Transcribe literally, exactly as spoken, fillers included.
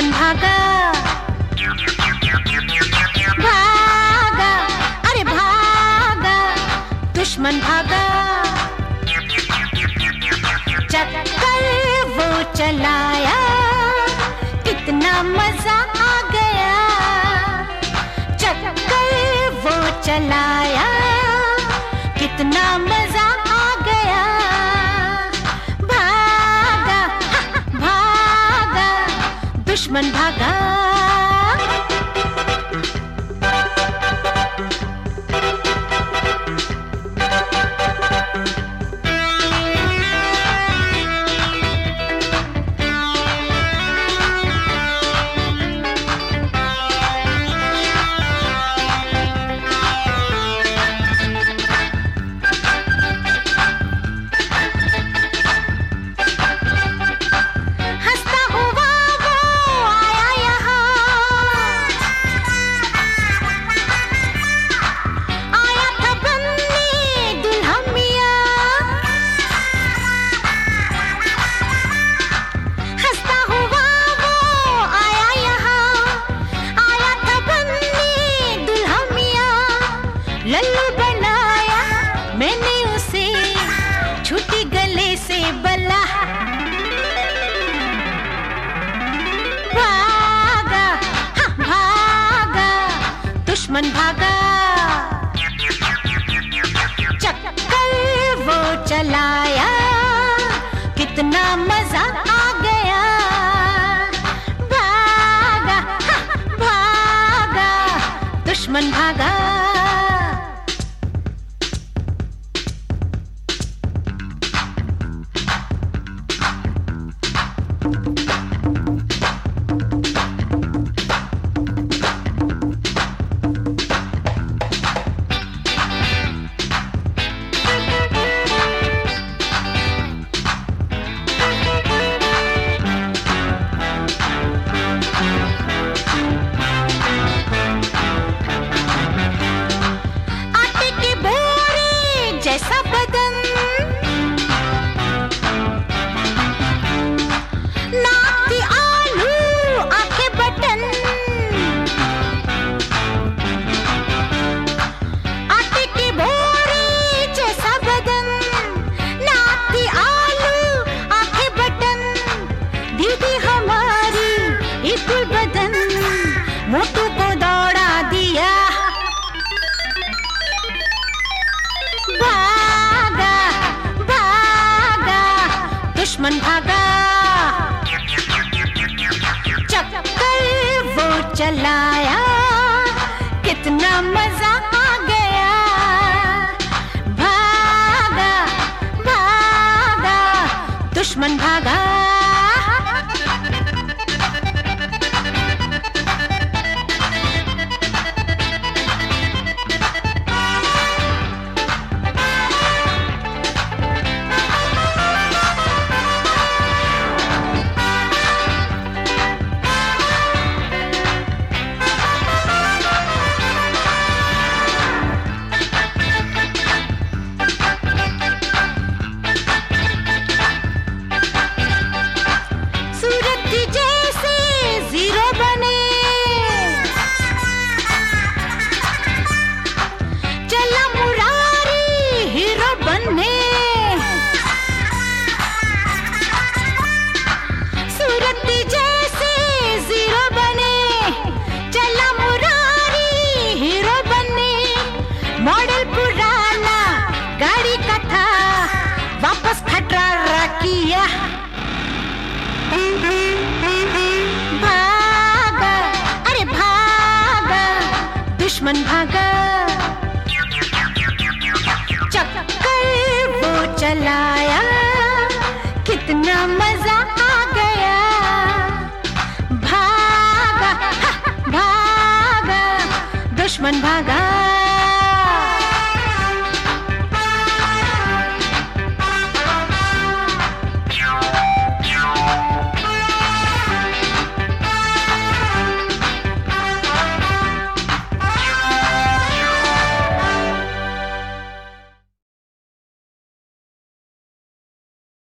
दुश्मन भागा भागा, अरे भागा, दुश्मन भागा। चक्कर वो चलाया, कितना मजा आ गया। चक्कर वो चलाया, कितना मजा आ गया। भागा भागा, दुश्मन भागा। लल्लू बनाया मैंने उसे, छूटी गले से बला। भागा हाँ भागा, दुश्मन भागा। चक्कर वो चलाया, कितना मजा आ गया। भागा हाँ भागा, दुश्मन भागा। जैसा बदन, नाक की आलू, आंखें बटन। आटे की बोरी जैसा बदन, नाक की आलू, आंखें बटन। दीदी हमारी इकुल बदन, मोटू को दौड़ा दिया। भागा भागा, दुश्मन भागा। चक्कर वो चलाया, कितना मजा आ गया। भागा भागा, दुश्मन भागा। मॉडल पुराना गाड़ी का था, वापस खटारा किया। भागा अरे भागा, दुश्मन भागा। चक्कर वो चलाया, कितना मजा आ गया। भागा भागा, दुश्मन भागा।